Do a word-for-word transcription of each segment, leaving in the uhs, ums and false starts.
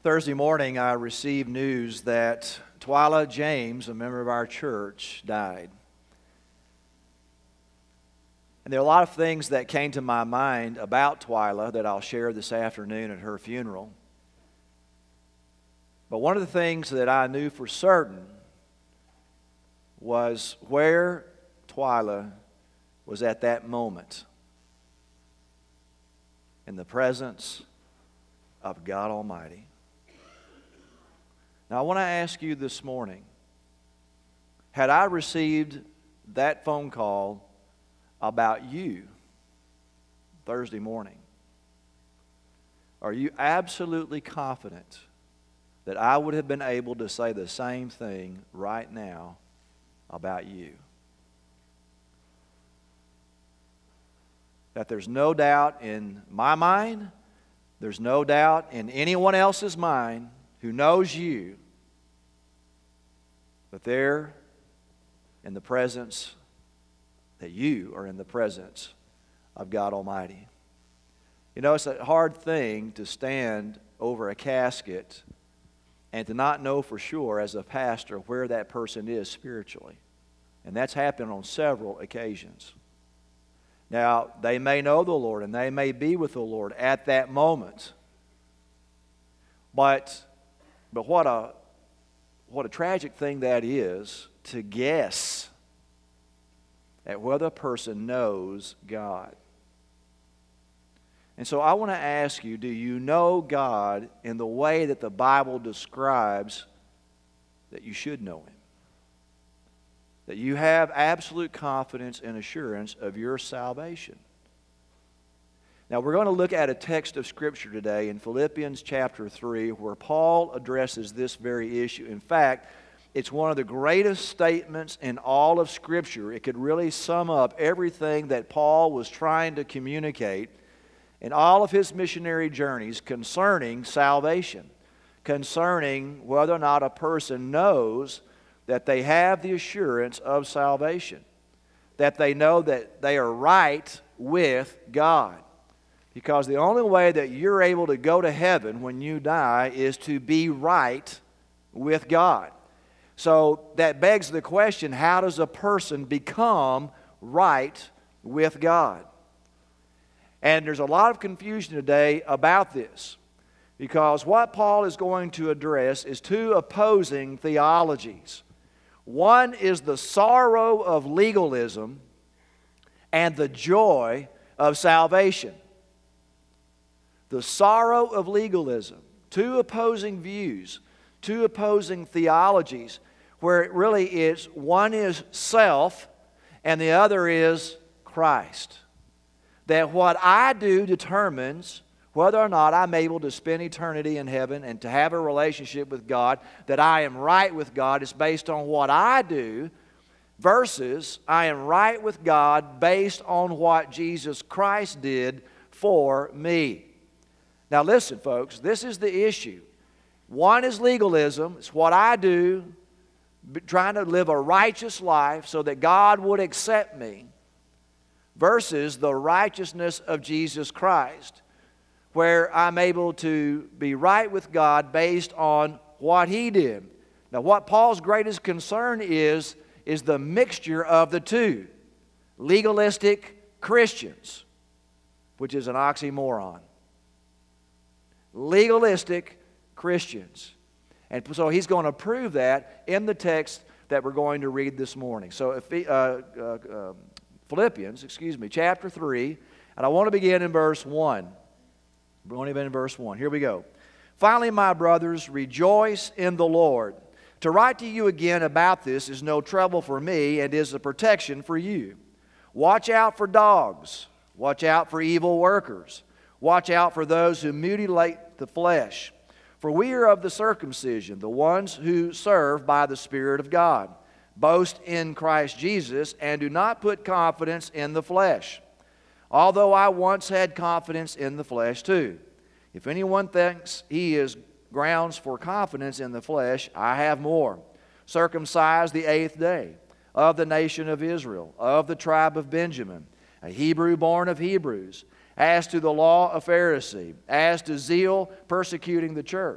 Thursday morning, I received news that Twyla James, a member of our church, died. And there are a lot of things that came to my mind about Twyla that I'll share this afternoon at her funeral. But one of the things that I knew for certain was where Twyla was at that moment, in the presence of God Almighty. Now, I want to ask you this morning, had I received that phone call about you Thursday morning, are you absolutely confident that I would have been able to say the same thing right now about you? That there's no doubt in my mind, there's no doubt in anyone else's mind who knows you, but they're in the presence, that you are in the presence of God Almighty. You know, it's a hard thing to stand over a casket and to not know for sure as a pastor where that person is spiritually. And that's happened on several occasions. Now, they may know the Lord and they may be with the Lord at that moment. But, but what a, what a tragic thing that is to guess at whether a person knows God. And so I want to ask you, do you know God in the way that the Bible describes that you should know Him? That you have absolute confidence and assurance of your salvation. Now we're going to look at a text of Scripture today in Philippians chapter three where Paul addresses this very issue. In fact, it's one of the greatest statements in all of Scripture. It could really sum up everything that Paul was trying to communicate in all of his missionary journeys concerning salvation, concerning whether or not a person knows that they have the assurance of salvation, that they know that they are right with God. Because the only way that you're able to go to heaven when you die is to be right with God. So that begs the question, how does a person become right with God? And there's a lot of confusion today about this, because what Paul is going to address is two opposing theologies. One is the sorrow of legalism and the joy of salvation. The sorrow of legalism, two opposing views, two opposing theologies, where it really is, one is self and the other is Christ. That what I do determines whether or not I'm able to spend eternity in heaven and to have a relationship with God, that I am right with God is based on what I do, versus I am right with God based on what Jesus Christ did for me. Now listen, folks, this is the issue. One is legalism. It's what I do, trying to live a righteous life so that God would accept me, versus the righteousness of Jesus Christ, where I'm able to be right with God based on what He did. Now what Paul's greatest concern is, is the mixture of the two. Legalistic Christians, which is an oxymoron. Legalistic Christians. And so he's going to prove that in the text that we're going to read this morning. So if, uh, uh, uh, Philippians, excuse me, chapter three, and I want to begin in verse one. We're going to begin in verse one. Here we go. Finally, my brothers, rejoice in the Lord. To write to you again about this is no trouble for me and is a protection for you. Watch out for dogs. Watch out for evil workers. Watch out for those who mutilate the flesh. For we are of the circumcision, the ones who serve by the Spirit of God. Boast in Christ Jesus and do not put confidence in the flesh. Although I once had confidence in the flesh too. If anyone thinks he is grounds for confidence in the flesh, I have more. Circumcised the eighth day, of the nation of Israel, of the tribe of Benjamin, a Hebrew born of Hebrews, as to the law, a Pharisee, as to zeal, persecuting the church,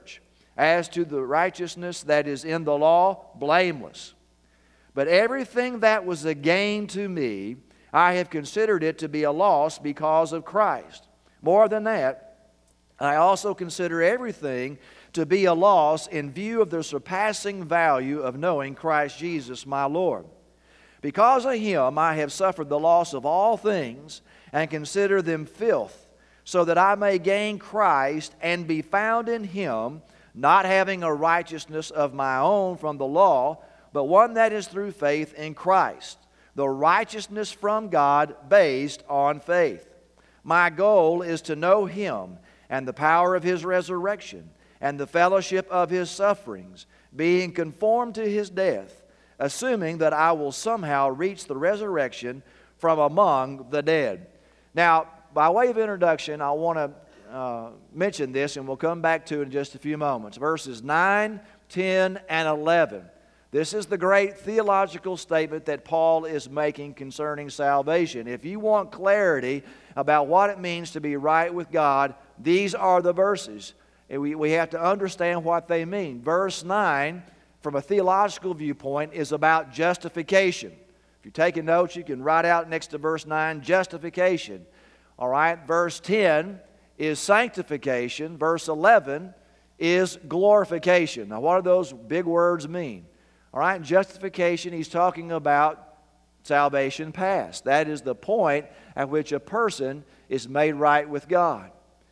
As to the righteousness that is in the law, blameless. But everything that was a gain to me, I have considered it to be a loss because of Christ. More than that, I also consider everything to be a loss in view of the surpassing value of knowing Christ Jesus my Lord. Because of Him I have suffered the loss of all things, and consider them filth, so that I may gain Christ and be found in Him, not having a righteousness of my own from the law, but one that is through faith in Christ, the righteousness from God based on faith. My goal is to know Him and the power of His resurrection and the fellowship of His sufferings, being conformed to His death, assuming that I will somehow reach the resurrection from among the dead. Now, by way of introduction, I want to uh, mention this, and we'll come back to it in just a few moments. Verses nine, ten, and eleven. This is the great theological statement that Paul is making concerning salvation. If you want clarity about what it means to be right with God, these are the verses. And we, we have to understand what they mean. Verse nine, from a theological viewpoint, is about justification. If you're taking notes, you can write out next to verse nine, justification. All right, verse ten is sanctification. Verse eleven is glorification. Now, what do those big words mean? All right, justification, he's talking about salvation past. That is the point at which a person is made right with God.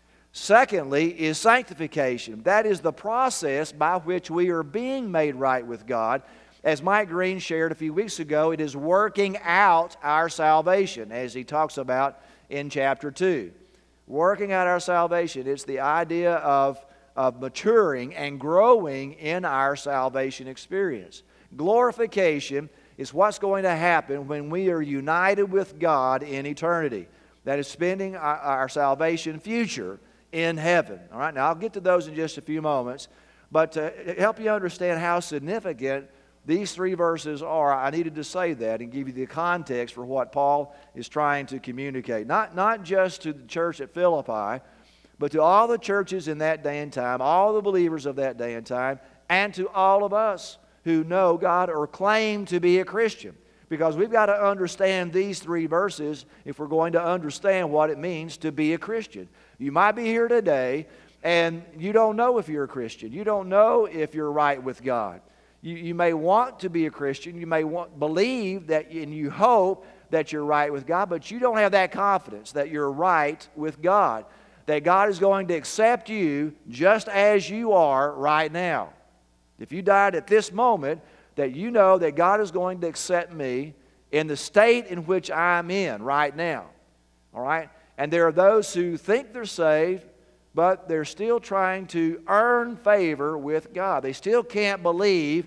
Secondly is sanctification. That is the process by which we are being made right with God. As Mike Green shared a few weeks ago, it is working out our salvation, as he talks about in chapter two. Working out our salvation. It's the idea of, of maturing and growing in our salvation experience. Glorification is what's going to happen when we are united with God in eternity. That is spending our, our salvation future in heaven. All right, now I'll get to those in just a few moments. But to help you understand how significant these three verses are, I needed to say that and give you the context for what Paul is trying to communicate. Not, not just to the church at Philippi, but to all the churches in that day and time, all the believers of that day and time, and to all of us who know God or claim to be a Christian. Because we've got to understand these three verses if we're going to understand what it means to be a Christian. You might be here today and you don't know if you're a Christian. You don't know if you're right with God. You, you may want to be a Christian. You may want, believe that, and you hope that you're right with God, but you don't have that confidence that you're right with God. That God is going to accept you just as you are right now. If you died at this moment, that you know that God is going to accept me in the state in which I'm in right now. All right? And there are those who think they're saved, but they're still trying to earn favor with God. They still can't believe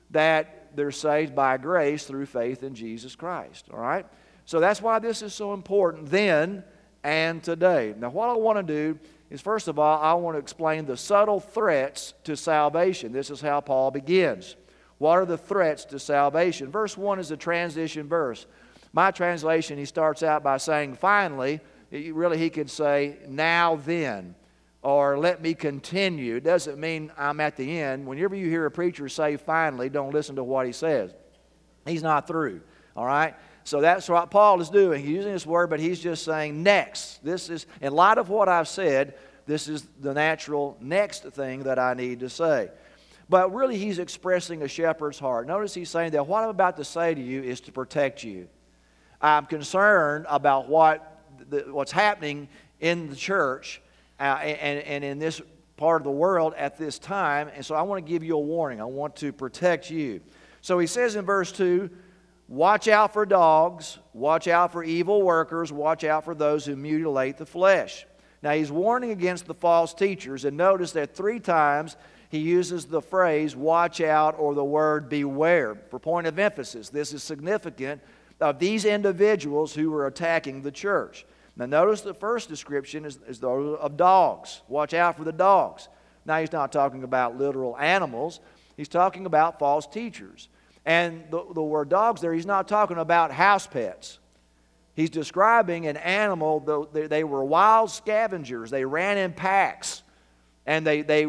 that they're saved by grace through faith in Jesus Christ. All right? So that's why this is so important then and today. Now, what I want to do is, first of all, I want to explain the subtle threats to salvation. This is how Paul begins. What are the threats to salvation? Verse one is a transition verse. My translation, he starts out by saying, finally. Really, he could say, now then, or let me continue. It doesn't mean I'm at the end. Whenever you hear a preacher say finally, don't listen to what he says. He's not through, all right? So that's what Paul is doing. He's using this word, but he's just saying next. This is, in light of what I've said, this is the natural next thing that I need to say. But really, he's expressing a shepherd's heart. Notice he's saying that what I'm about to say to you is to protect you. I'm concerned about what the, what's happening in the church uh, and, and in this part of the world at this time. And so I want to give you a warning. I want to protect you. So he says in verse two, watch out for dogs, watch out for evil workers, watch out for those who mutilate the flesh. Now he's warning against the false teachers, and notice that three times he uses the phrase watch out or the word beware for point of emphasis. This is significant of these individuals who were attacking the church. Now notice the first description is, is those of dogs. Watch out for the dogs. Now he's not talking about literal animals. He's talking about false teachers. And the, the word dogs there, he's not talking about house pets. He's describing an animal, they, they were wild scavengers. They ran in packs. And they, they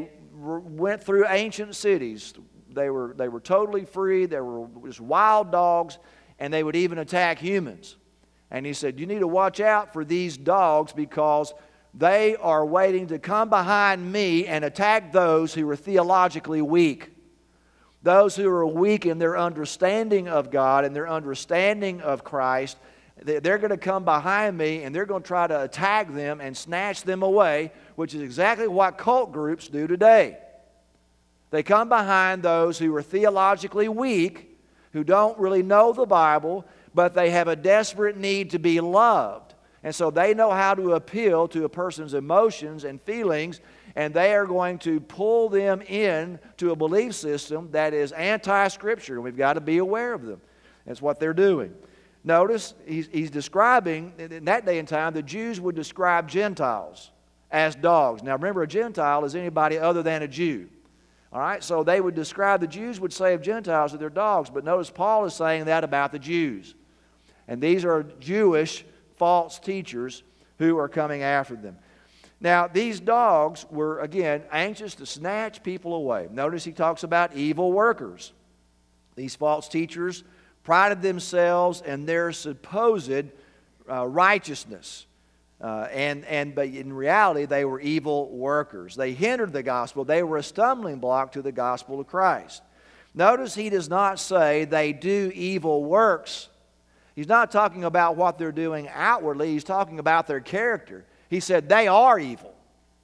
went through ancient cities. They were, they were totally free. They were just wild dogs, and they would even attack humans. And he said, you need to watch out for these dogs because they are waiting to come behind me and attack those who are theologically weak. Those who are weak in their understanding of God and their understanding of Christ, they're going to come behind me and they're going to try to attack them and snatch them away, which is exactly what cult groups do today. They come behind those who are theologically weak, who don't really know the Bible, but they have a desperate need to be loved. And so they know how to appeal to a person's emotions and feelings, and they are going to pull them in to a belief system that is anti-Scripture, and we've got to be aware of them. That's what they're doing. Notice, he's, he's describing, in that day and time, the Jews would describe Gentiles as dogs. Now remember, a Gentile is anybody other than a Jew. All right, so they would describe, the Jews would say of Gentiles that they're dogs, but notice Paul is saying that about the Jews. And these are Jewish false teachers who are coming after them. Now, these dogs were, again, anxious to snatch people away. Notice he talks about evil workers. These false teachers prided themselves in their supposed uh, righteousness. Uh, and, and, but in reality, they were evil workers. They hindered the gospel. They were a stumbling block to the gospel of Christ. Notice he does not say they do evil works. He's not talking about what they're doing outwardly. He's talking about their character. He said they are evil.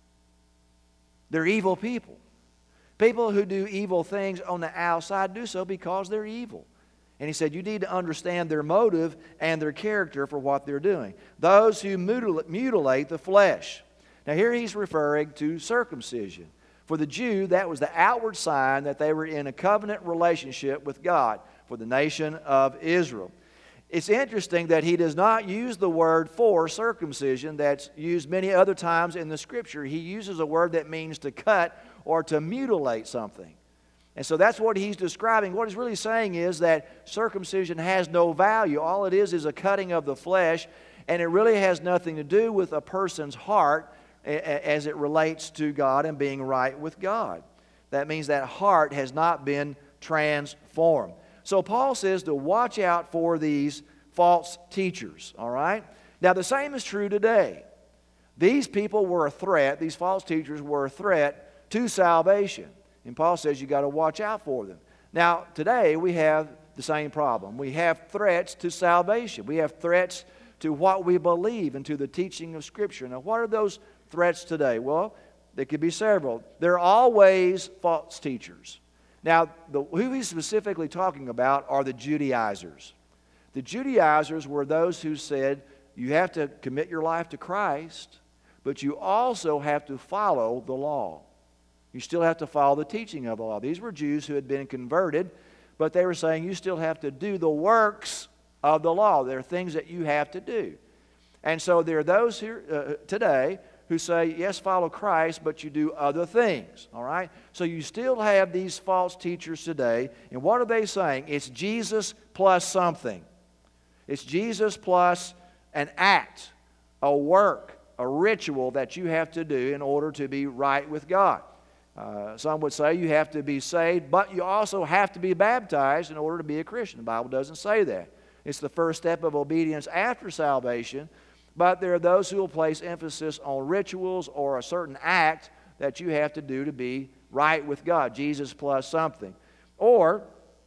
They're evil people. People who do evil things on the outside do so because they're evil. And he said you need to understand their motive and their character for what they're doing. Those who mutilate the flesh. Now here he's referring to circumcision. For the Jew, that was the outward sign that they were in a covenant relationship with God for the nation of Israel. It's interesting that he does not use the word for circumcision that's used many other times in the Scripture. He uses a word that means to cut or to mutilate something. And so that's what he's describing. What he's really saying is that circumcision has no value. All it is is a cutting of the flesh, and it really has nothing to do with a person's heart as it relates to God and being right with God. That means that heart has not been transformed. So Paul says to watch out for these false teachers, all right? Now the same is true today. These people were a threat, these false teachers were a threat to salvation. And Paul says you got to watch out for them. Now today we have the same problem. We have threats to salvation. We have threats to what we believe and to the teaching of Scripture. Now what are those threats today? Well, there could be several. There are always false teachers. Now, the, who he's specifically talking about are the Judaizers. The Judaizers were those who said you have to commit your life to Christ, but you also have to follow the law. You still have to follow the teaching of the law. These were Jews who had been converted, but they were saying you still have to do the works of the law. There are things that you have to do. And so there are those here uh, today who say, yes, follow Christ, but you do other things, all right? So you still have these false teachers today, and what are they saying? It's Jesus plus something. It's Jesus plus an act, a work, a ritual that you have to do in order to be right with God. Uh, some would say you have to be saved, but you also have to be baptized in order to be a Christian. The Bible doesn't say that. It's the first step of obedience after salvation. But there are those who will place emphasis on rituals or a certain act that you have to do to be right with God. Jesus plus something. Or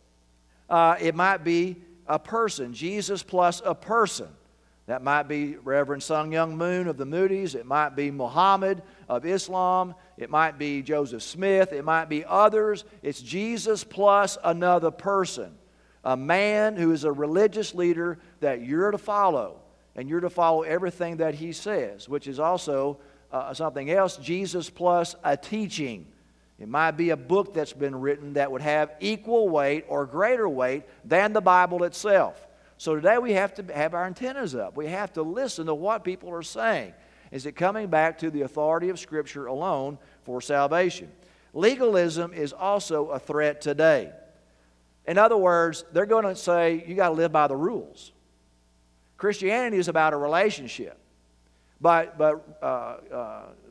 uh, it might be a person. Jesus plus a person. That might be Reverend Sun Myung Moon of the Moody's. It might be Muhammad of Islam. It might be Joseph Smith. It might be others. It's Jesus plus another person. A man who is a religious leader that you're to follow. And you're to follow everything that he says, which is also uh, something else, Jesus plus a teaching. It might be a book that's been written that would have equal weight or greater weight than the Bible itself. So today we have to have our antennas up. We have to listen to what people are saying. Is it coming back to the authority of Scripture alone for salvation? Legalism is also a threat today. In other words, they're going to say you got to live by the rules. Christianity is about a relationship. But, but uh, uh,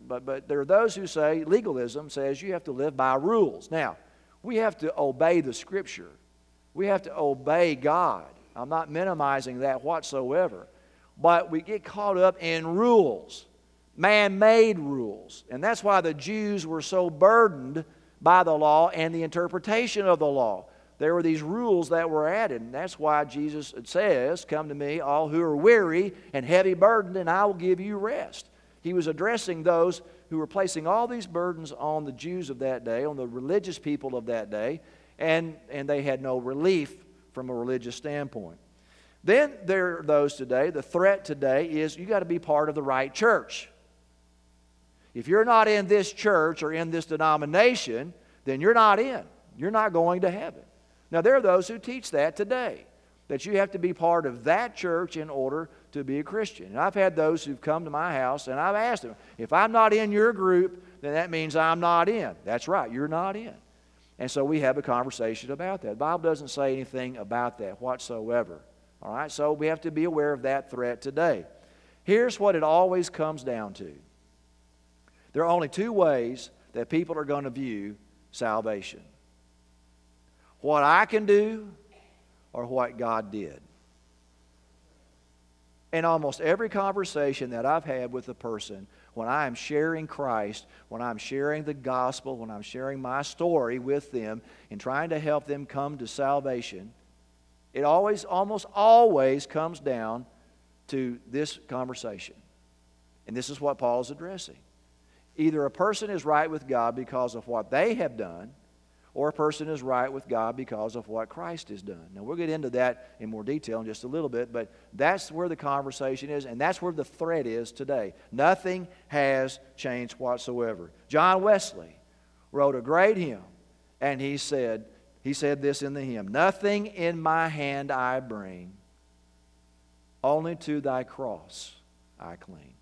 but, but there are those who say legalism says you have to live by rules. Now, we have to obey the Scripture. We have to obey God. I'm not minimizing that whatsoever. But we get caught up in rules, man-made rules. And that's why the Jews were so burdened by the law and the interpretation of the law. There were these rules that were added. And that's why Jesus says, "Come to me, all who are weary and heavy burdened, and I will give you rest." He was addressing those who were placing all these burdens on the Jews of that day, on the religious people of that day, and, and they had no relief from a religious standpoint. Then there are those today, the threat today is you got to be part of the right church. If you're not in this church or in this denomination, then you're not in. You're not going to heaven. Now, there are those who teach that today, that you have to be part of that church in order to be a Christian. And I've had those who've come to my house, and I've asked them, if I'm not in your group, then that means I'm not in. That's right, you're not in. And so we have a conversation about that. The Bible doesn't say anything about that whatsoever. All right, so we have to be aware of that threat today. Here's what it always comes down to. There are only two ways that people are going to view salvation: what I can do or what God did. In almost every conversation that I've had with a person, when I am sharing Christ, when I'm sharing the gospel, when I'm sharing my story with them and trying to help them come to salvation, it always, almost always comes down to this conversation. And this is what Paul is addressing. Either a person is right with God because of what they have done, or a person is right with God because of what Christ has done. Now, we'll get into that in more detail in just a little bit, but that's where the conversation is, and that's where the threat is today. Nothing has changed whatsoever. John Wesley wrote a great hymn, and he said, he said this in the hymn, "Nothing in my hand I bring, only to thy cross I cling."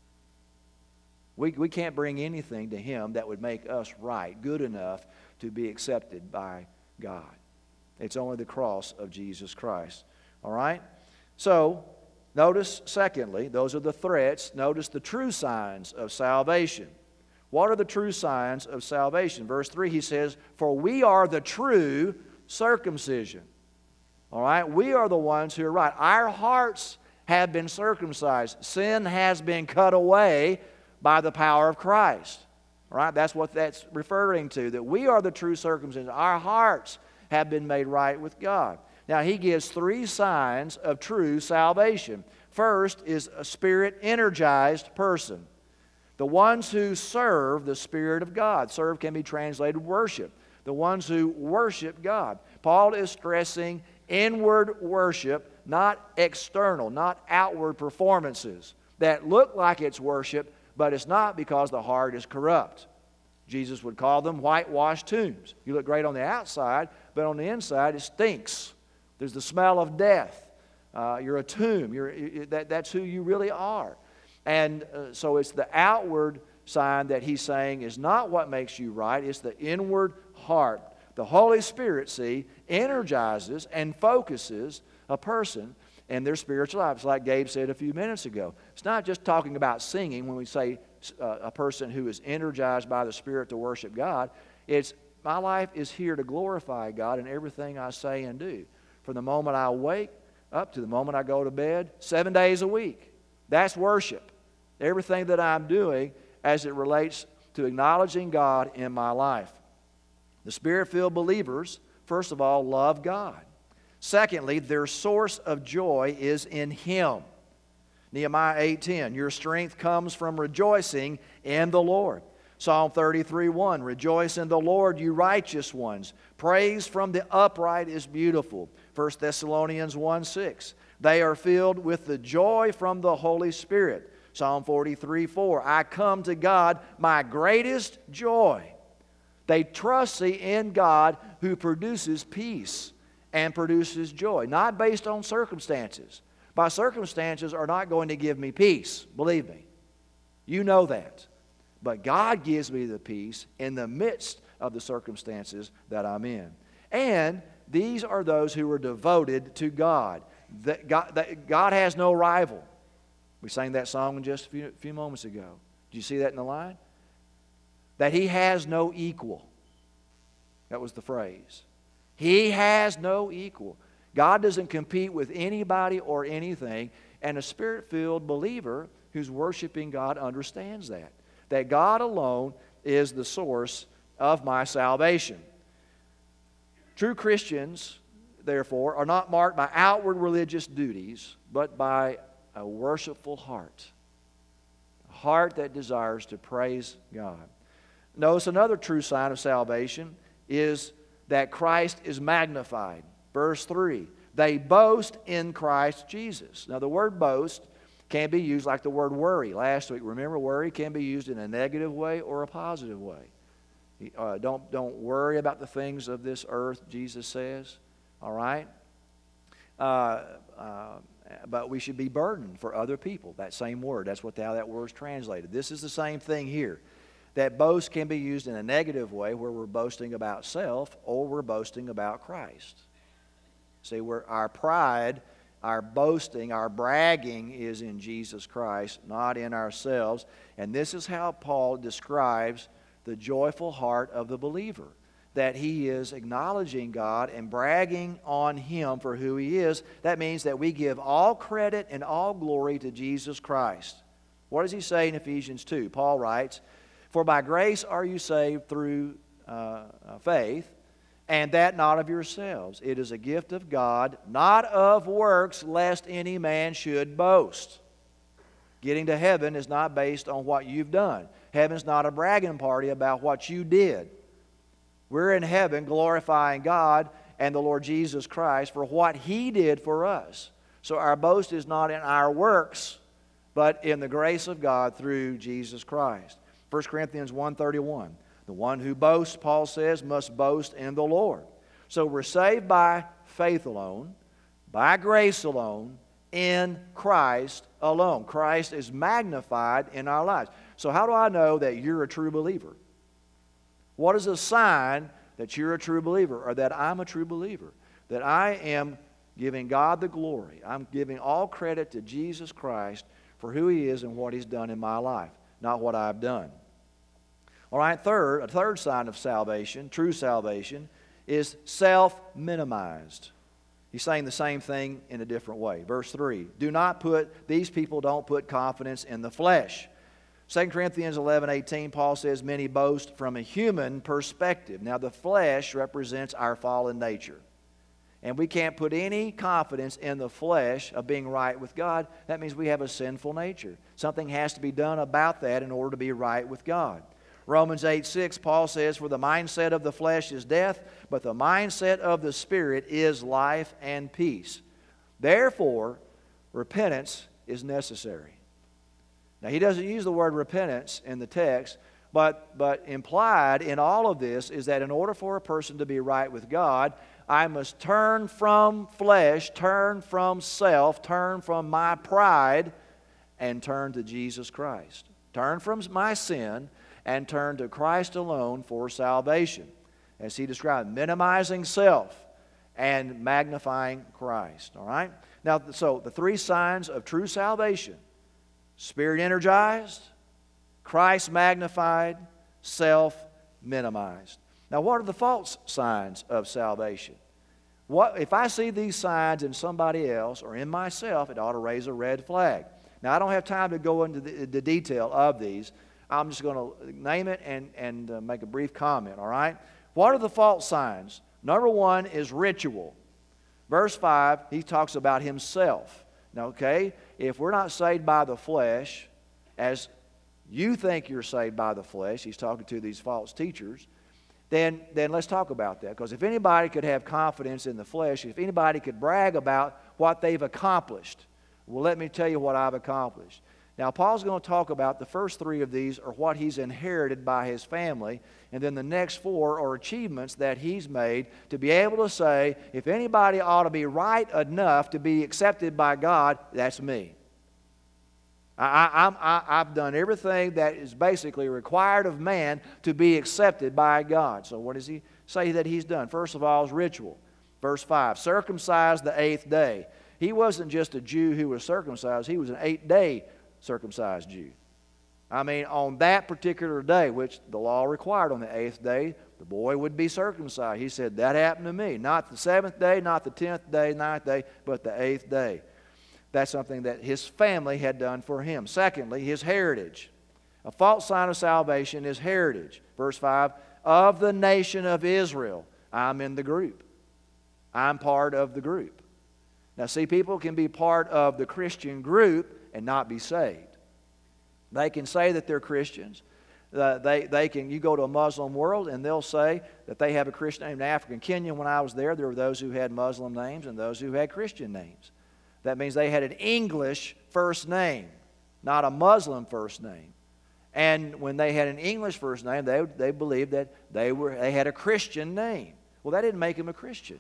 We, we can't bring anything to Him that would make us right, good enough to be accepted by God. It's only the cross of Jesus Christ. All right? So, notice, secondly, those are the threats. Notice the true signs of salvation. What are the true signs of salvation? Verse three, he says, "For we are the true circumcision." All right? We are the ones who are right. Our hearts have been circumcised. Sin has been cut away by the power of Christ. All right? That's what that's referring to, that we are the true circumcision. Our hearts have been made right with God. Now, he gives three signs of true salvation. First is a Spirit-energized person. The ones who serve the Spirit of God. Serve can be translated worship. The ones who worship God. Paul is stressing inward worship, not external, not outward performances that look like it's worship, but it's not, because the heart is corrupt. Jesus would call them whitewashed tombs. You look great on the outside, but on the inside it stinks. There's the smell of death. Uh, you're a tomb. You're, you, that, that's who you really are. And uh, so it's the outward sign that he's saying is not what makes you right. It's the inward heart. The Holy Spirit, see, energizes and focuses a person and their spiritual life. It's like Gabe said a few minutes ago. It's not just talking about singing when we say uh, a person who is energized by the Spirit to worship God. It's, my life is here to glorify God in everything I say and do. From the moment I wake up to the moment I go to bed, seven days a week. That's worship. Everything that I'm doing as it relates to acknowledging God in my life. The Spirit-filled believers, first of all, love God. Secondly, their source of joy is in Him. Nehemiah eight ten, "Your strength comes from rejoicing in the Lord." Psalm thirty-three one, "Rejoice in the Lord, you righteous ones. Praise from the upright is beautiful." First Thessalonians one six, "They are filled with the joy from the Holy Spirit." Psalm forty-three four, "I come to God, my greatest joy." They trust, see, in God who produces peace and produces joy, not based on circumstances. My circumstances are not going to give me peace, believe me. You know that. But God gives me the peace in the midst of the circumstances that I'm in. And these are those who are devoted to God. That God, that God has no rival. We sang that song just a few, few moments ago. Did you see that in the line? That he has no equal. That was the phrase. He has no equal. God doesn't compete with anybody or anything, and a Spirit-filled believer who's worshiping God understands that. That God alone is the source of my salvation. True Christians, therefore, are not marked by outward religious duties, but by a worshipful heart. A heart that desires to praise God. Notice another true sign of salvation is that Christ is magnified. Verse three, they boast in Christ Jesus. Now the word boast can be used like the word worry. Last week, remember, worry can be used in a negative way or a positive way. Uh, don't, don't worry about the things of this earth, Jesus says. All right? Uh, uh, but we should be burdened for other people. That same word. That's what how that word's translated. This is the same thing here. That boast can be used in a negative way where we're boasting about self or we're boasting about Christ. See, where our pride, our boasting, our bragging is in Jesus Christ, not in ourselves. And this is how Paul describes the joyful heart of the believer. That he is acknowledging God and bragging on Him for who He is. That means that we give all credit and all glory to Jesus Christ. What does he say in Ephesians two? Paul writes, "For by grace are you saved through uh, faith, and that not of yourselves. It is a gift of God, not of works, lest any man should boast." Getting to heaven is not based on what you've done. Heaven's not a bragging party about what you did. We're in heaven glorifying God and the Lord Jesus Christ for what He did for us. So our boast is not in our works, but in the grace of God through Jesus Christ. First Corinthians one thirty-one. The one who boasts, Paul says, must boast in the Lord. So we're saved by faith alone, by grace alone, in Christ alone. Christ is magnified in our lives. So how do I know that you're a true believer? What is a sign that you're a true believer or that I'm a true believer? That I am giving God the glory. I'm giving all credit to Jesus Christ for who He is and what He's done in my life, not what I've done. All right, third, a third sign of salvation, true salvation, is self-minimized. He's saying the same thing in a different way. Verse three, do not put, these people don't put confidence in the flesh. Second Corinthians eleven eighteen, Paul says, many boast from a human perspective. Now, the flesh represents our fallen nature. And we can't put any confidence in the flesh of being right with God. That means we have a sinful nature. Something has to be done about that in order to be right with God. Romans eight six, Paul says, for the mindset of the flesh is death, but the mindset of the Spirit is life and peace. Therefore, repentance is necessary. Now, he doesn't use the word repentance in the text, but, but implied in all of this is that in order for a person to be right with God, I must turn from flesh, turn from self, turn from my pride, and turn to Jesus Christ. Turn from my sin and turn to Christ alone for salvation. As he described, minimizing self and magnifying Christ. All right? Now, so the three signs of true salvation: Spirit energized, Christ magnified, self minimized. Now, what are the false signs of salvation? What if I see these signs in somebody else or in myself? It ought to raise a red flag. Now, I don't have time to go into the, the detail of these. I'm just going to name it and, and uh, make a brief comment, all right? What are the false signs? Number one is ritual. Verse five, he talks about himself. Now, okay, if we're not saved by the flesh, as you think you're saved by the flesh, he's talking to these false teachers, then, then let's talk about that. Because if anybody could have confidence in the flesh, if anybody could brag about what they've accomplished, well, let me tell you what I've accomplished. Now, Paul's going to talk about the first three of these are what he's inherited by his family, and then the next four are achievements that he's made to be able to say, if anybody ought to be right enough to be accepted by God, that's me. I, I, I, I've done everything that is basically required of man to be accepted by God. So what does he say that he's done? First of all is ritual. Verse five, circumcised the eighth day. He wasn't just a Jew who was circumcised. He was an eight-day circumcised Jew. I mean, on that particular day, which the law required on the eighth day, the boy would be circumcised. He said, that happened to me. Not the seventh day, not the tenth day, ninth day, but the eighth day. That's something that his family had done for him. Secondly, his heritage. A false sign of salvation is heritage. Verse five, of the nation of Israel. I'm in the group. I'm part of the group. Now see, people can be part of the Christian group and not be saved. They can say that they're Christians. Uh, they, they can, you go to a Muslim world and they'll say that they have a Christian name. In African Kenya, when I was there, there were those who had Muslim names and those who had Christian names. That means they had an English first name, not a Muslim first name. And when they had an English first name, they, they believed that they, were, they had a Christian name. Well, that didn't make them a Christian.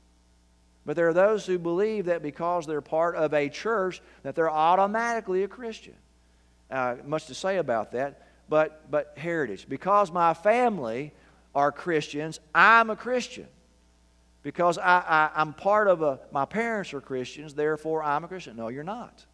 But there are those who believe that because they're part of a church, that they're automatically a Christian. Uh, much to say about that, but, but heritage. Because my family are Christians, I'm a Christian. Because I, I, I'm part of a, my parents are Christians, therefore I'm a Christian. No, you're not.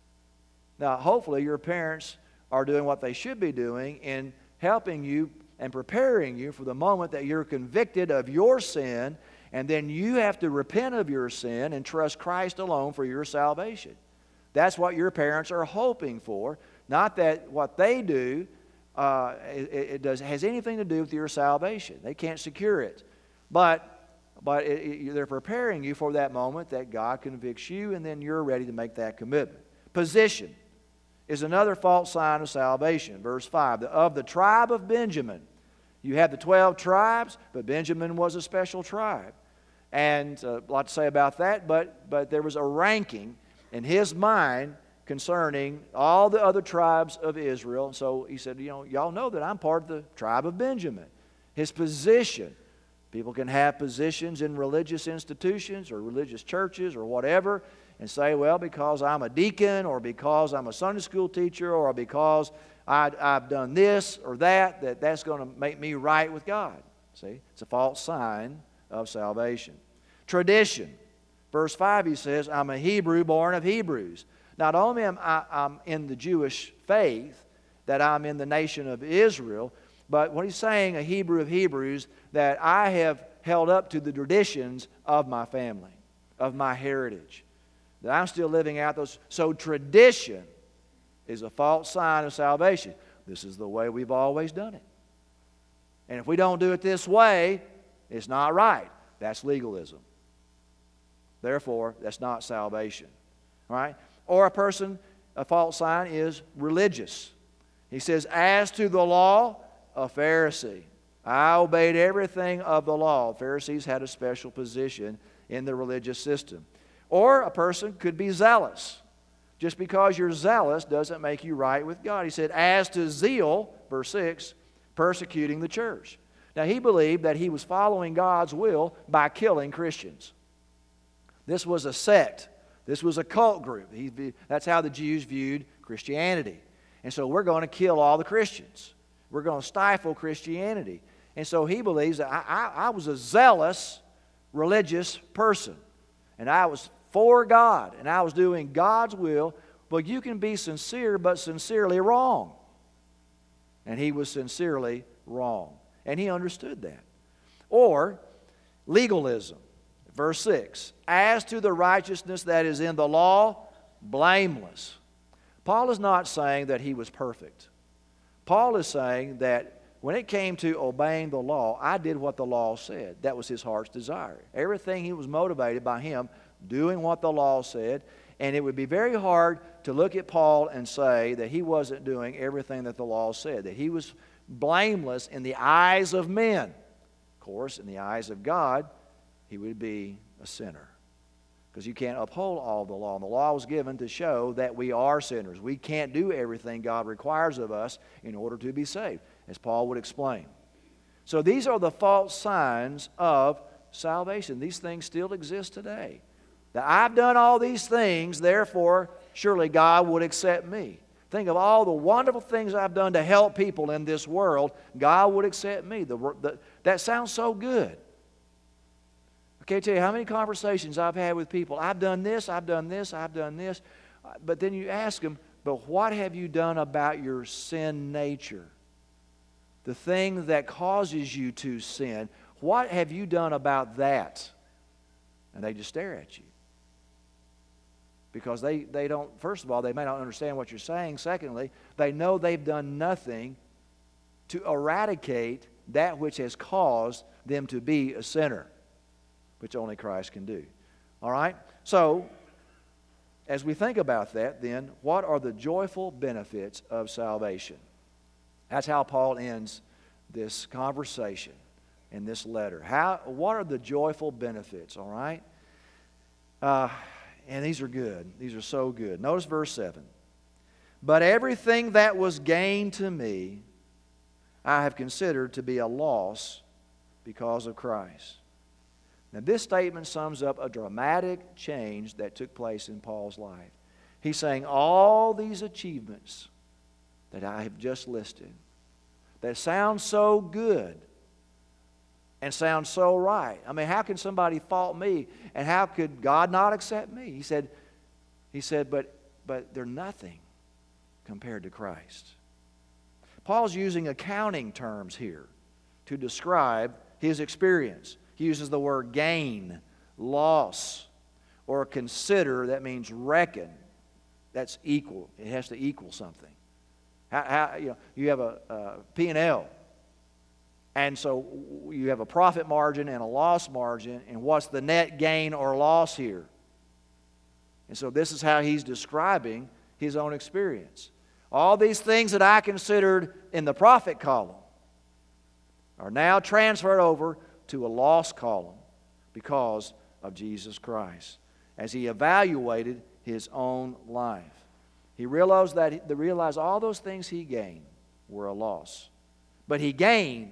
Now, hopefully your parents are doing what they should be doing in helping you and preparing you for the moment that you're convicted of your sin, and then you have to repent of your sin and trust Christ alone for your salvation. That's what your parents are hoping for. Not that what they do uh, it, it does, has anything to do with your salvation. They can't secure it. But, but it, it, they're preparing you for that moment that God convicts you, and then you're ready to make that commitment. Position is another false sign of salvation. Verse five, of the tribe of Benjamin. You have the twelve tribes, but Benjamin was a special tribe. And uh, a lot to say about that, but, but there was a ranking in his mind concerning all the other tribes of Israel. So he said, you know, y'all know that I'm part of the tribe of Benjamin. His position. People can have positions in religious institutions or religious churches or whatever and say, well, because I'm a deacon or because I'm a Sunday school teacher or because I, I've done this or that, that that's going to make me right with God. See, it's a false sign of salvation. Tradition. Verse five, he says, I'm a Hebrew born of Hebrews. Not only am I I'm in the Jewish faith, that I'm in the nation of Israel, but what he's saying, a Hebrew of Hebrews, that I have held up to the traditions of my family, of my heritage, that I'm still living out those. So tradition is a false sign of salvation. This is the way we've always done it. And if we don't do it this way, it's not right. That's legalism. Therefore, that's not salvation. All right? Or a person, a false sign is religious. He says, as to the law, a Pharisee. I obeyed everything of the law. Pharisees had a special position in the religious system. Or a person could be zealous. Just because you're zealous doesn't make you right with God. He said, as to zeal, verse six, persecuting the church. Now, he believed that he was following God's will by killing Christians. This was a sect. This was a cult group. He, that's how the Jews viewed Christianity. And so we're going to kill all the Christians. We're going to stifle Christianity. And so he believes that I, I, I was a zealous religious person. And I was for God. And I was doing God's will. But you can be sincere, but sincerely wrong. And he was sincerely wrong. And he understood that. Or legalism. Verse six, as to the righteousness that is in the law, blameless. Paul is not saying that he was perfect. Paul is saying that when it came to obeying the law, I did what the law said. That was his heart's desire. Everything he was motivated by him doing what the law said. And it would be very hard to look at Paul and say that he wasn't doing everything that the law said, that he was blameless in the eyes of men. Of course, in the eyes of God, he would be a sinner. Because you can't uphold all the law. And the law was given to show that we are sinners. We can't do everything God requires of us in order to be saved, as Paul would explain. So these are the false signs of salvation. These things still exist today. That I've done all these things, therefore, surely God would accept me. Think of all the wonderful things I've done to help people in this world. God would accept me. The, the, that sounds so good. I can't tell you how many conversations I've had with people. I've done this, I've done this, I've done this. But then you ask them, But what have you done about your sin nature? The thing that causes you to sin. What have you done about that? And they just stare at you. Because they, they don't, first of all, they may not understand what you're saying. Secondly, they know they've done nothing to eradicate that which has caused them to be a sinner, which only Christ can do. All right? So, as we think about that, then, what are the joyful benefits of salvation? That's how Paul ends this conversation in this letter. How, what are the joyful benefits, all right? Uh, and these are good. These are so good. Notice verse seven. But everything that was gained to me, I have considered to be a loss because of Christ. Now, this statement sums up a dramatic change that took place in Paul's life. He's saying all these achievements that I have just listed, that sound so good and sound so right. I mean, how can somebody fault me? And how could God not accept me? He said, he said, but, but they're nothing compared to Christ. Paul's using accounting terms here to describe his experience. He uses the word gain, loss, or consider. That means reckon. That's equal. It has to equal something. How, how, you know, you have a, a P and L, and so you have a profit margin and a loss margin, and what's the net gain or loss here? And so this is how he's describing his own experience. All these things that I considered in the profit column are now transferred over to a loss column because of Jesus Christ. As he evaluated his own life, he realized that he realized all those things he gained were a loss, but he gained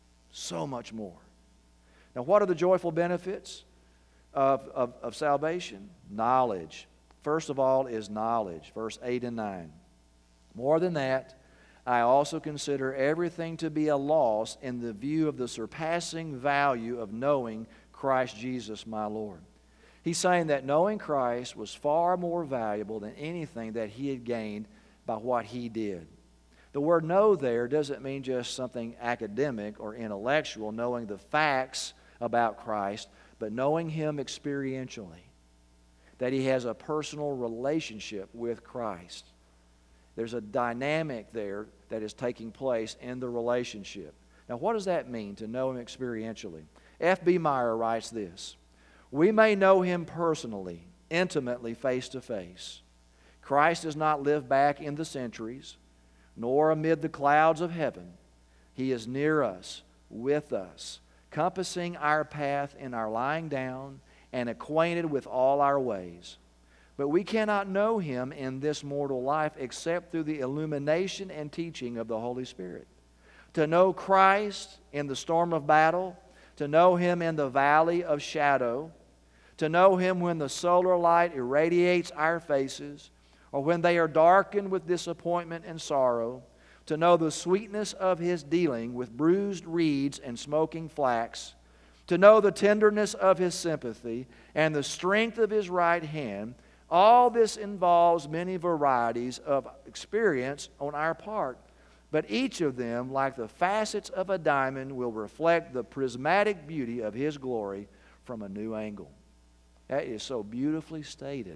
so much more. Now, what are the joyful benefits of, of, of salvation? Knowledge. First of all is knowledge. Verse eight and nine. More than that, I also consider everything to be a loss in the view of the surpassing value of knowing Christ Jesus my Lord. He's saying that knowing Christ was far more valuable than anything that he had gained by what he did. The word know there doesn't mean just something academic or intellectual, knowing the facts about Christ, but knowing him experientially, that he has a personal relationship with Christ. There's a dynamic there that is taking place in the relationship. Now, what does that mean, to know him experientially? F B Meyer writes this: we may know him personally, intimately, face to face. Christ does not live back in the centuries, nor amid the clouds of heaven. He is near us, with us, compassing our path in our lying down, and acquainted with all our ways. But we cannot know him in this mortal life except through the illumination and teaching of the Holy Spirit. To know Christ in the storm of battle, to know him in the valley of shadow, to know him when the solar light irradiates our faces, or when they are darkened with disappointment and sorrow, to know the sweetness of his dealing with bruised reeds and smoking flax, to know the tenderness of his sympathy and the strength of his right hand. All this involves many varieties of experience on our part, but each of them, like the facets of a diamond, will reflect the prismatic beauty of his glory from a new angle. That is so beautifully stated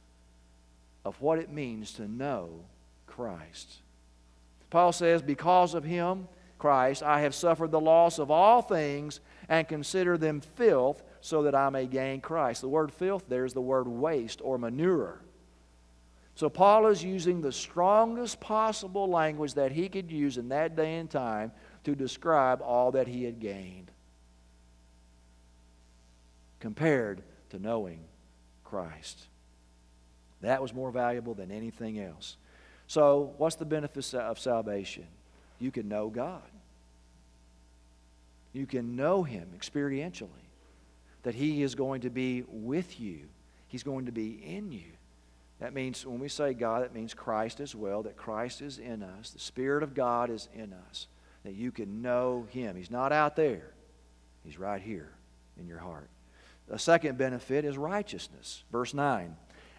of what it means to know Christ. Paul says, because of him, Christ, I have suffered the loss of all things and consider them filth, so that I may gain Christ. The word filth there is the word waste or manure. So Paul is using the strongest possible language that he could use in that day and time to describe all that he had gained, compared to knowing Christ. That was more valuable than anything else. So what's the benefit of salvation? You can know God. You can know him experientially. That he is going to be with you. He's going to be in you. That means when we say God, that means Christ as well, that Christ is in us. The Spirit of God is in us. That you can know him. He's not out there. He's right here in your heart. The second benefit is righteousness. Verse nine.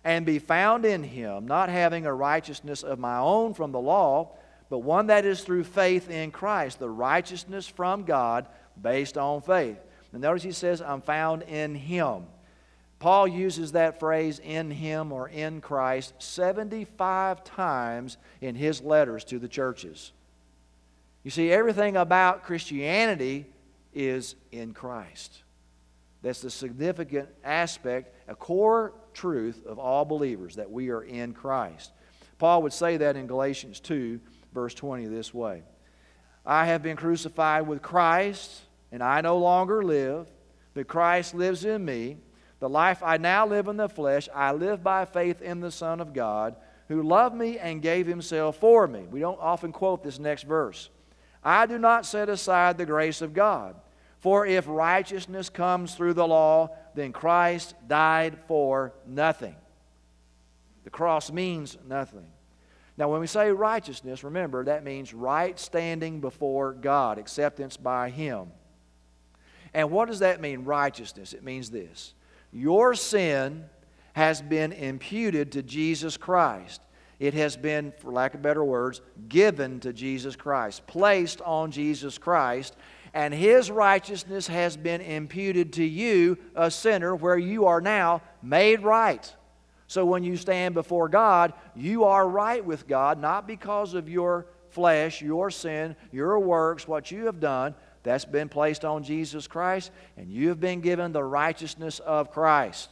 and be found in him, not having a righteousness of my own from the law, but one that is through faith in Christ, the righteousness from God based on faith. And notice he says, I'm found in him. Paul uses that phrase, in him or in Christ, seventy-five times in his letters to the churches. You see, everything about Christianity is in Christ. That's the significant aspect, a core truth of all believers, that we are in Christ. Paul would say that in Galatians two, verse twenty this way. I have been crucified with Christ, and I no longer live, but Christ lives in me. The life I now live in the flesh, I live by faith in the Son of God, who loved me and gave himself for me. We don't often quote this next verse. I do not set aside the grace of God. For if righteousness comes through the law, then Christ died for nothing. The cross means nothing. Now, when we say righteousness, remember, that means right standing before God, acceptance by him. And what does that mean, righteousness? It means this. Your sin has been imputed to Jesus Christ. It has been, for lack of better words, given to Jesus Christ, placed on Jesus Christ, and his righteousness has been imputed to you, a sinner, where you are now made right. So when you stand before God, you are right with God, not because of your flesh, your sin, your works, what you have done. That's been placed on Jesus Christ, and you have been given the righteousness of Christ.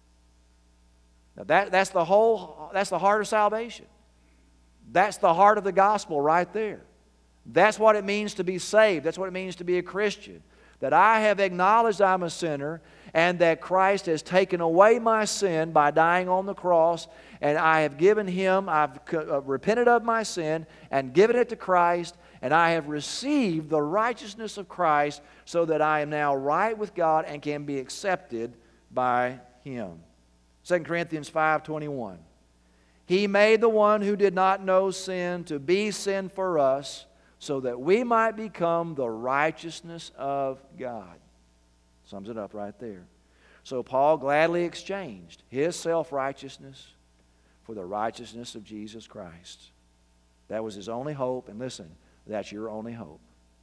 Now that, that's the whole, that's the heart of salvation. That's the heart of the gospel right there. That's what it means to be saved. That's what it means to be a Christian. That I have acknowledged I'm a sinner, and that Christ has taken away my sin by dying on the cross, and I have given him, I've repented of my sin and given it to Christ, and I have received the righteousness of Christ so that I am now right with God and can be accepted by him. Second Corinthians five twenty-one. He made the one who did not know sin to be sin for us, so that we might become the righteousness of God. Sums it up right there. So Paul gladly exchanged his self-righteousness for the righteousness of Jesus Christ. That was his only hope, and listen, that's your only hope.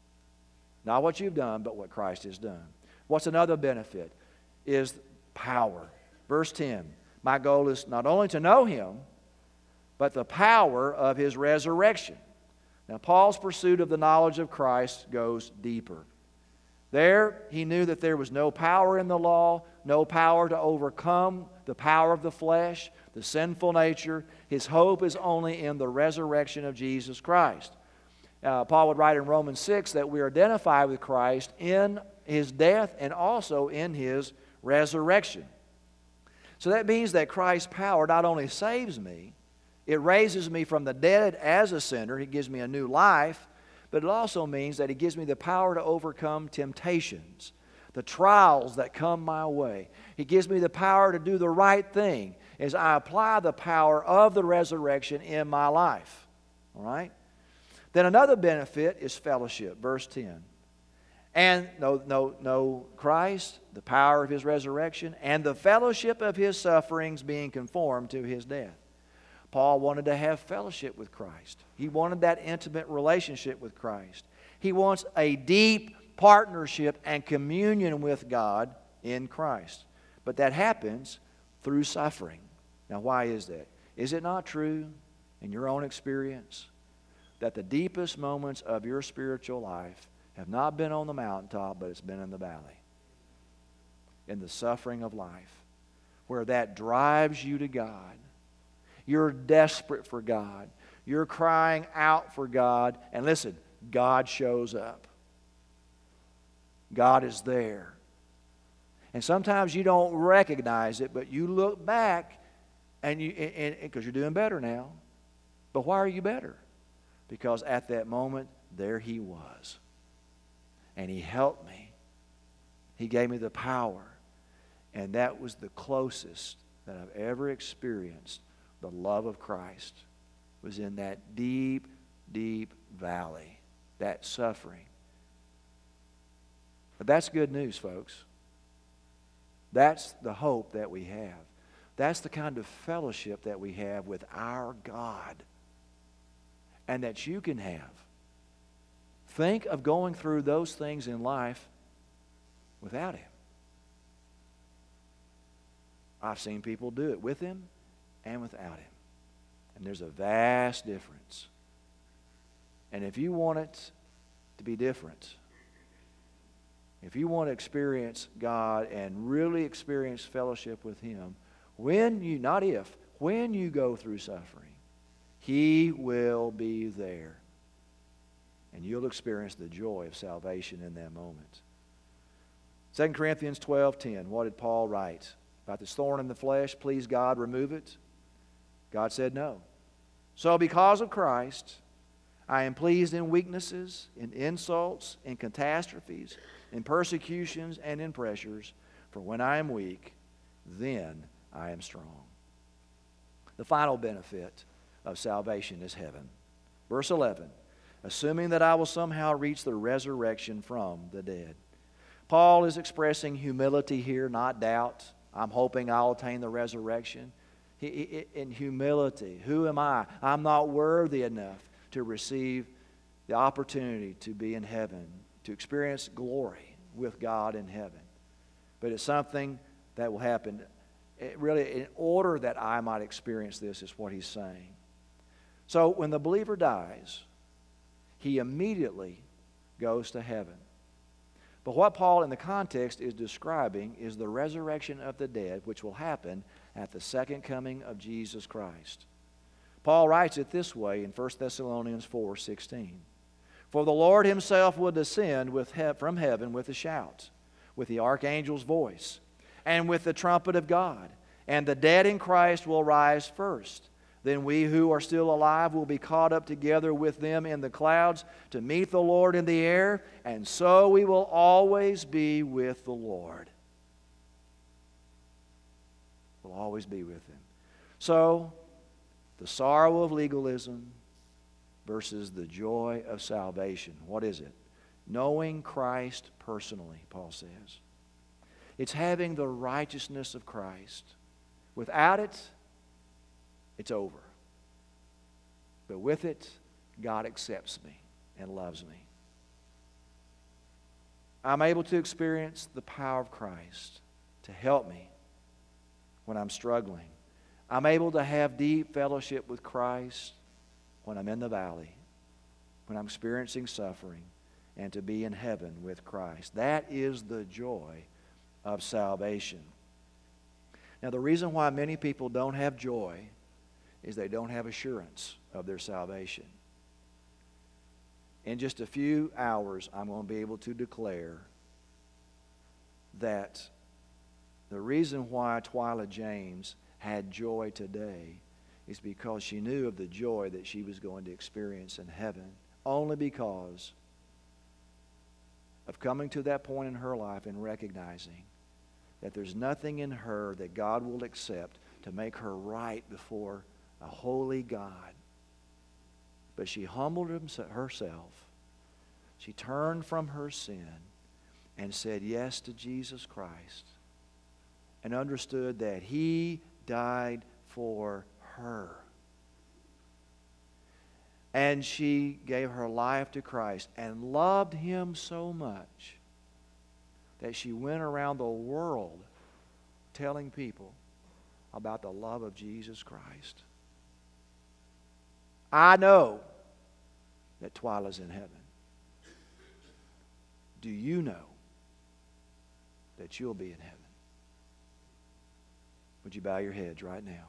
Not what you've done, but what Christ has done. What's another benefit? Is power. Verse ten, my goal is not only to know him, but the power of his resurrection. Now, Paul's pursuit of the knowledge of Christ goes deeper. There, he knew that there was no power in the law, no power to overcome the power of the flesh, the sinful nature. His hope is only in the resurrection of Jesus Christ. Uh, Paul would write in Romans six that we are identified with Christ in his death and also in his resurrection. So that means that Christ's power not only saves me, it raises me from the dead as a sinner. It gives me a new life. But it also means that He gives me the power to overcome temptations, the trials that come my way. He gives me the power to do the right thing as I apply the power of the resurrection in my life. All right? Then another benefit is fellowship. Verse ten. And no, no, no Christ, the power of His resurrection, and the fellowship of His sufferings being conformed to His death. Paul wanted to have fellowship with Christ. He wanted that intimate relationship with Christ. He wants a deep partnership and communion with God in Christ. But that happens through suffering. Now, why is that? Is it not true in your own experience that the deepest moments of your spiritual life have not been on the mountaintop, but it's been in the valley, in the suffering of life, where that drives you to God? You're desperate for God. You're crying out for God. And listen, God shows up. God is there. And sometimes you don't recognize it, but you look back and you and because you're doing better now. But why are you better? Because at that moment, there He was. And He helped me. He gave me the power. And that was the closest that I've ever experienced. The love of Christ was in that deep, deep valley, that suffering. But that's good news, folks. That's the hope that we have. That's the kind of fellowship that we have with our God and that you can have. Think of going through those things in life without Him. I've seen people do it with Him and without Him. And there's a vast difference. And if you want it to be different, if you want to experience God and really experience fellowship with Him, when you, not if, when you go through suffering, He will be there. And you'll experience the joy of salvation in that moment. Second Corinthians twelve ten, what did Paul write? About this thorn in the flesh, please God, remove it. God said no. So because of Christ, I am pleased in weaknesses, in insults, in catastrophes, in persecutions, and in pressures. For when I am weak, then I am strong. The final benefit of salvation is heaven. Verse eleven, assuming that I will somehow reach the resurrection from the dead. Paul is expressing humility here, not doubt. I'm hoping I'll attain the resurrection. He, he, in humility, who am I? I'm not worthy enough to receive the opportunity to be in heaven, to experience glory with God in heaven. But it's something that will happen. It really, in order that I might experience this, is what he's saying. So when the believer dies, he immediately goes to heaven. But what Paul in the context is describing is the resurrection of the dead, which will happen at the second coming of Jesus Christ. Paul writes it this way in First Thessalonians four sixteen. For the Lord Himself will descend with he- from heaven with a shout, with the archangel's voice, and with the trumpet of God. And the dead in Christ will rise first. Then we who are still alive will be caught up together with them in the clouds to meet the Lord in the air, and so we will always be with the Lord. We'll always be with Him. So, the sorrow of legalism versus the joy of salvation. What is it? Knowing Christ personally, Paul says. It's having the righteousness of Christ. Without it, it's over. But with it, God accepts me and loves me. I'm able to experience the power of Christ to help me when I'm struggling. I'm able to have deep fellowship with Christ when I'm in the valley, when I'm experiencing suffering, and to be in heaven with Christ. That is the joy of salvation. Now, the reason why many people don't have joy is they don't have assurance of their salvation. In just a few hours, I'm going to be able to declare that the reason why Twyla James had joy today is because she knew of the joy that she was going to experience in heaven, only because of coming to that point in her life and recognizing that there's nothing in her that God will accept to make her right before a holy God. But she humbled herself. She turned from her sin and said yes to Jesus Christ and understood that He died for her. And she gave her life to Christ and loved Him so much that she went around the world telling people about the love of Jesus Christ. I know that Twyla's in heaven. Do you know that you'll be in heaven? Would you bow your heads right now?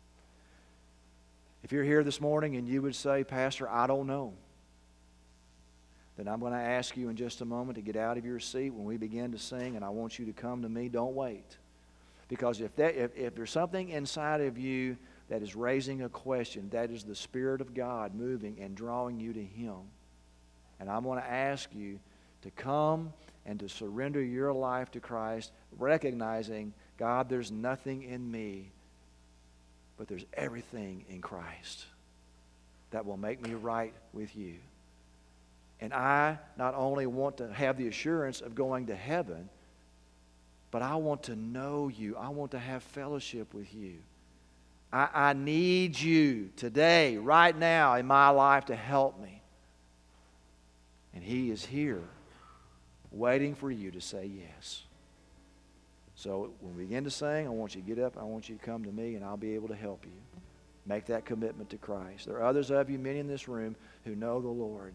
If you're here this morning and you would say, Pastor, I don't know, then I'm going to ask you in just a moment to get out of your seat when we begin to sing, and I want you to come to me. Don't wait. Because if, that, if, if there's something inside of you that is raising a question, that is the Spirit of God moving and drawing you to Him. And I'm going to ask you to come and to surrender your life to Christ, recognizing, God, there's nothing in me, but there's everything in Christ that will make me right with you. And I not only want to have the assurance of going to heaven, but I want to know you. I want to have fellowship with you. I, I need you today, right now in my life to help me. And He is here waiting for you to say yes. So when we begin to sing, I want you to get up. I want you to come to me, and I'll be able to help you. Make that commitment to Christ. There are others of you, many in this room, who know the Lord.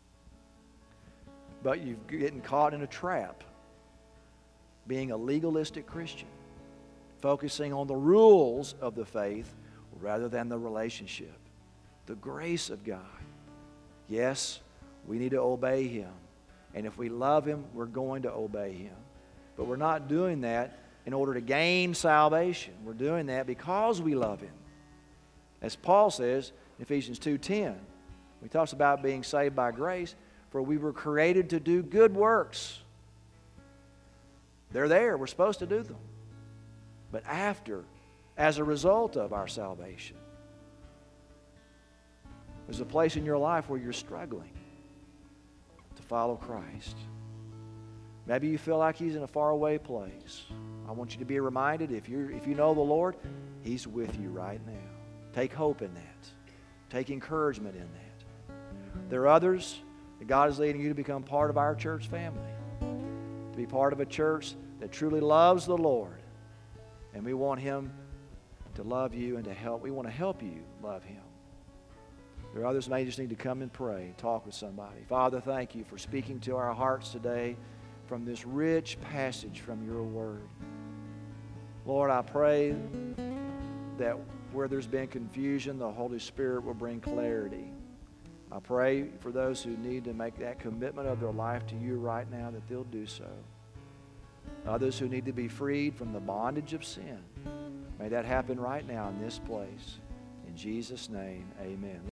But you're getting caught in a trap, being a legalistic Christian, focusing on the rules of the faith rather than the relationship, the grace of God. Yes, we need to obey Him. And if we love Him, we're going to obey Him. But we're not doing that in order to gain salvation. We're doing that because we love Him. As Paul says in Ephesians two ten, he talks about being saved by grace, for we were created to do good works. They're there. We're supposed to do them. But after, as a result of our salvation, there's a place in your life where you're struggling to follow Christ. Maybe you feel like He's in a faraway place. I want you to be reminded, if you if you know the Lord, He's with you right now. Take hope in that. Take encouragement in that. There are others that God is leading you to become part of our church family, to be part of a church that truly loves the Lord. And we want Him to love you and to help. We want to help you love Him. There are others who may just need to come and pray and talk with somebody. Father, thank you for speaking to our hearts today from this rich passage from your word. Lord, I pray that where there's been confusion, the Holy Spirit will bring clarity. I pray for those who need to make that commitment of their life to you right now, that they'll do so. Others who need to be freed from the bondage of sin, may that happen right now in this place. In Jesus' name, amen.